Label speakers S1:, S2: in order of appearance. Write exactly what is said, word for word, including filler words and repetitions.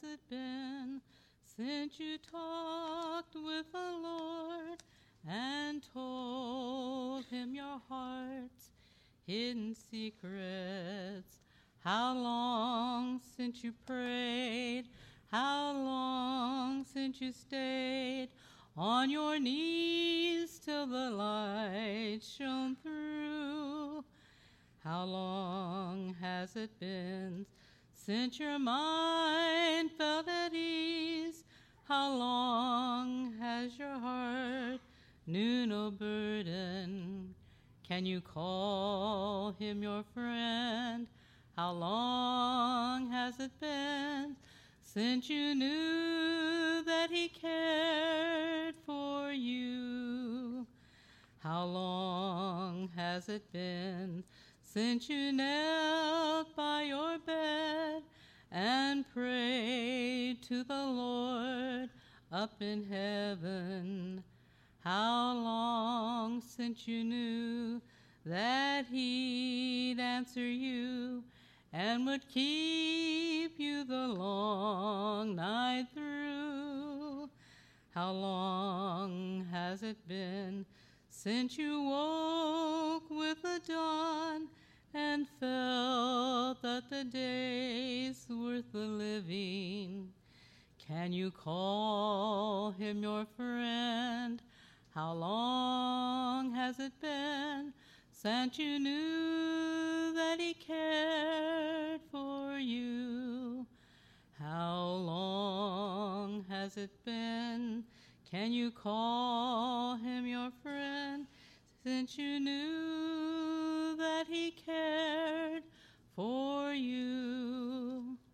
S1: it been since you talked with the Lord and told him your heart's hidden secrets? How long since you prayed? How long since you stayed on your knees till the light shone through? How long has it been since your mind felt at ease? How long has your heart knew no burden? Can you call him your friend? How long has it been since you knew that he cared for you? How long has it been since you knelt by your bed and prayed to the Lord up in heaven? How long since you knew that he'd answer you and would keep you the long night through? How long has it been since you woke with the dawn and felt that the day's worth the living? Can you call him your friend? How long has it been since you knew that he cared for you? How long has it been? Can you call him your friend since you knew that he cared